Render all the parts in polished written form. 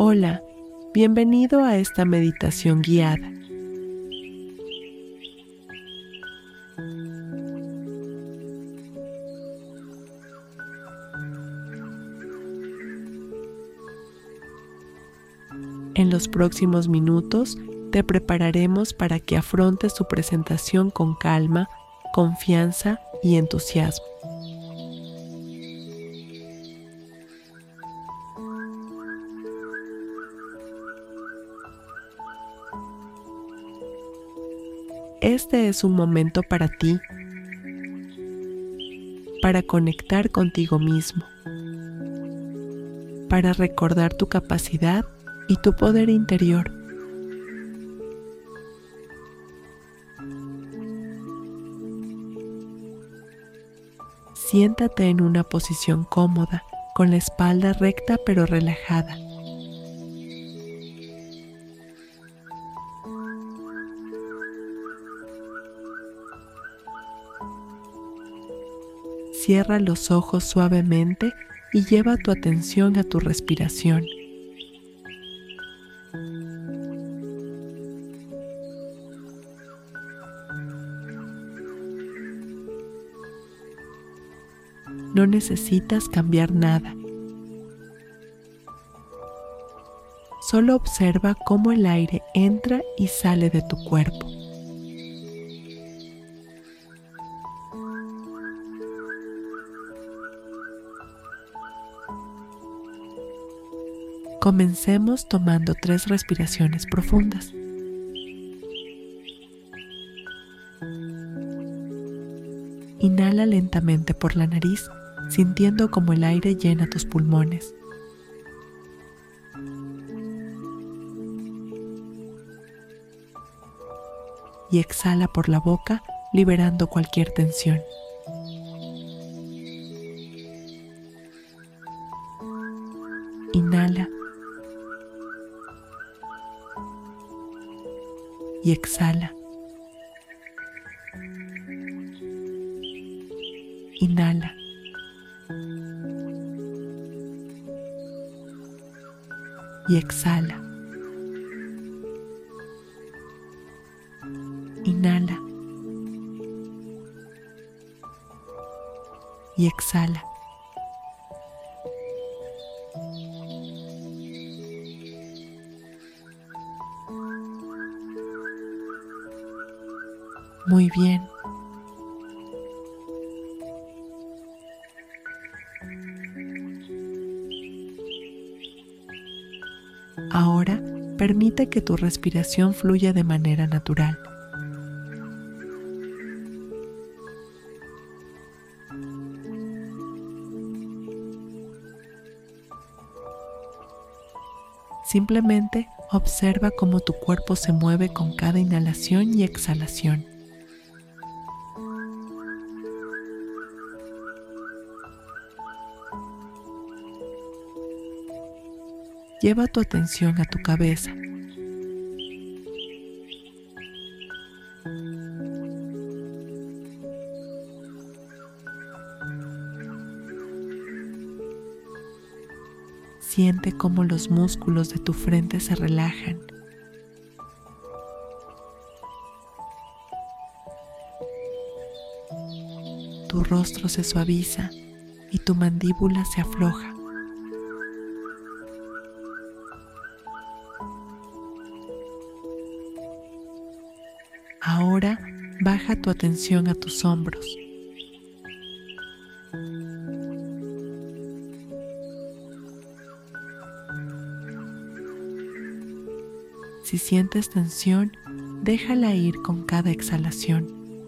Hola, bienvenido a esta meditación guiada. En los próximos minutos te prepararemos para que afrontes tu presentación con calma, confianza y entusiasmo. Este es un momento para ti, para conectar contigo mismo, para recordar tu capacidad y tu poder interior. Siéntate en una posición cómoda, con la espalda recta pero relajada. Cierra los ojos suavemente y lleva tu atención a tu respiración. No necesitas cambiar nada. Solo observa cómo el aire entra y sale de tu cuerpo. Comencemos tomando 3 respiraciones profundas. Inhala lentamente por la nariz, sintiendo cómo el aire llena tus pulmones. Y exhala por la boca, liberando cualquier tensión. Inhala y exhala. Inhala y exhala. Inhala y exhala. Muy bien. Ahora permite que tu respiración fluya de manera natural. Simplemente observa cómo tu cuerpo se mueve con cada inhalación y exhalación. Lleva tu atención a tu cabeza. Siente cómo los músculos de tu frente se relajan. Tu rostro se suaviza y tu mandíbula se afloja. Ahora baja tu atención a tus hombros. Si sientes tensión, déjala ir con cada exhalación.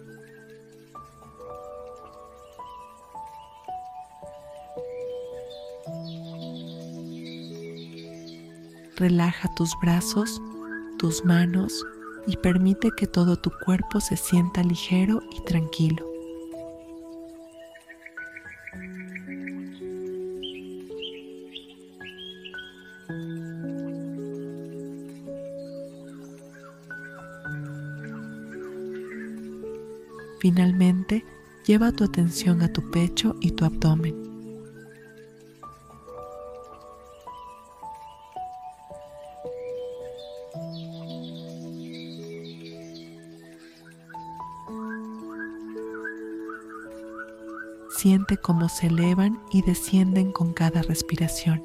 Relaja tus brazos, tus manos y permite que todo tu cuerpo se sienta ligero y tranquilo. Finalmente, lleva tu atención a tu pecho y tu abdomen. Siente cómo se elevan y descienden con cada respiración.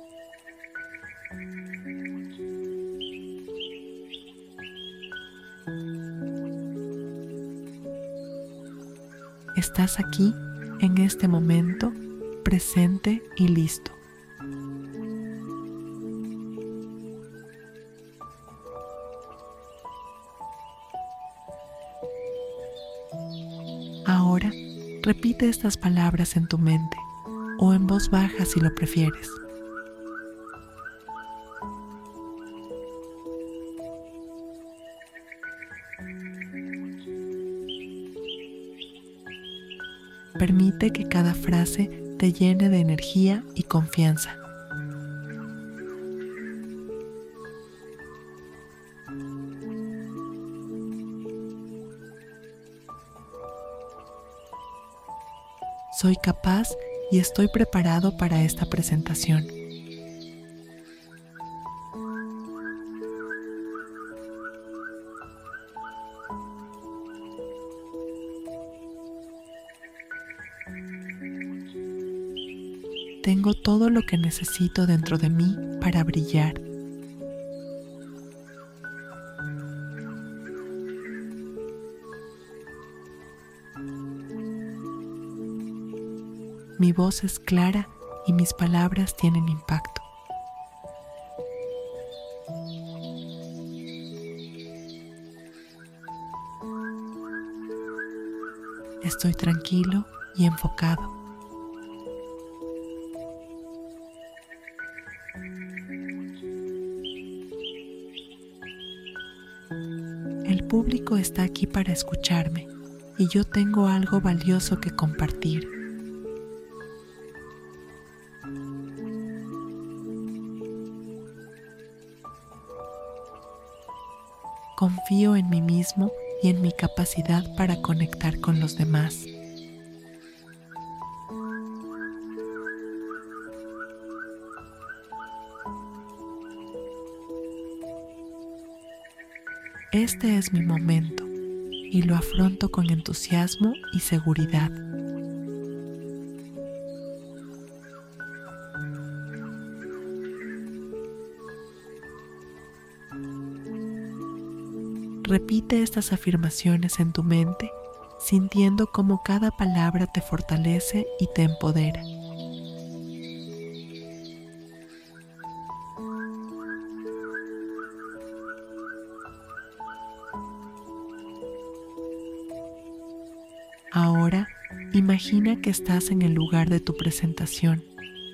Estás aquí, en este momento, presente y listo. Ahora, repite estas palabras en tu mente o en voz baja si lo prefieres. Permite que cada frase te llene de energía y confianza. Soy capaz y estoy preparado para esta presentación. Tengo todo lo que necesito dentro de mí para brillar. Mi voz es clara y mis palabras tienen impacto. Estoy tranquilo y enfocado. El público está aquí para escucharme y yo tengo algo valioso que compartir. Confío en mí mismo y en mi capacidad para conectar con los demás. Este es mi momento y lo afronto con entusiasmo y seguridad. Repite estas afirmaciones en tu mente, sintiendo cómo cada palabra te fortalece y te empodera. Ahora, imagina que estás en el lugar de tu presentación.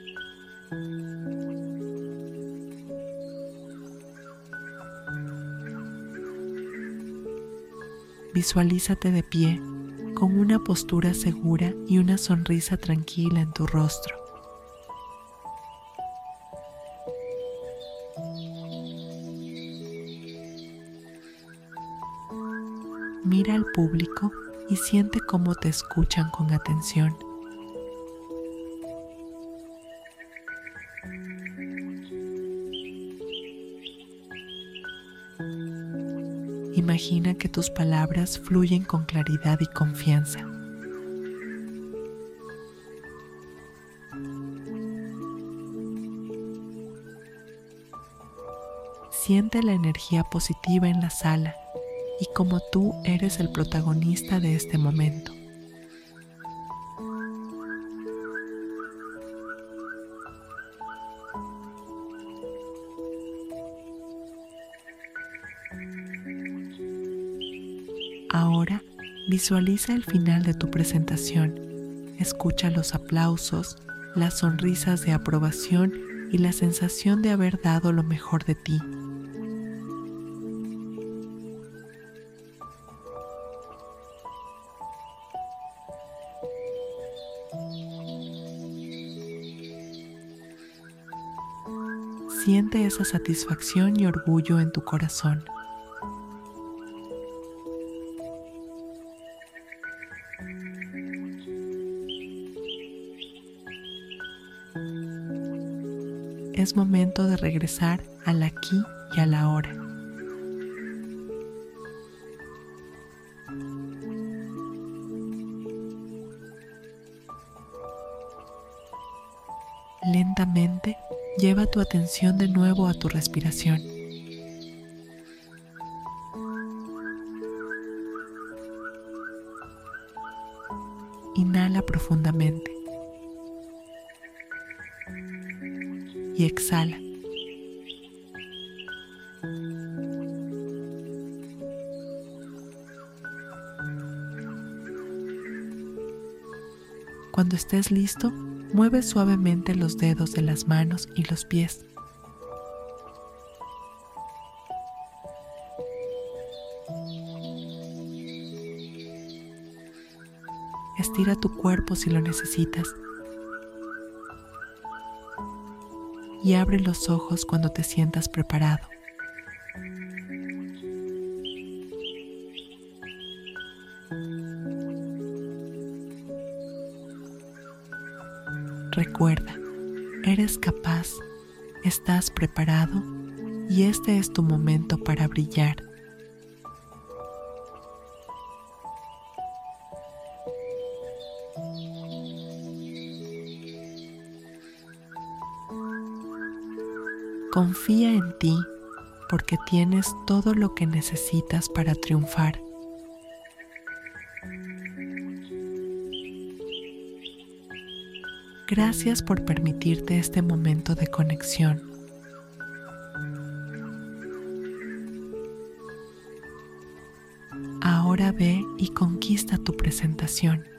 Visualízate de pie, con una postura segura y una sonrisa tranquila en tu rostro. Mira al público y siente cómo te escuchan con atención. Imagina que tus palabras fluyen con claridad y confianza. Siente la energía positiva en la sala y como tú eres el protagonista de este momento. Ahora visualiza el final de tu presentación. Escucha los aplausos, las sonrisas de aprobación y la sensación de haber dado lo mejor de ti. Siente esa satisfacción y orgullo en tu corazón. Es momento de regresar al aquí y a la ahora. Lentamente, lleva tu atención de nuevo a tu respiración. Inhala profundamente y exhala. Cuando estés listo, mueve suavemente los dedos de las manos y los pies. Estira tu cuerpo si lo necesitas y abre los ojos cuando te sientas preparado. Recuerda, eres capaz, estás preparado y este es tu momento para brillar. Confía en ti porque tienes todo lo que necesitas para triunfar. Gracias por permitirte este momento de conexión. Ahora ve y conquista tu presentación.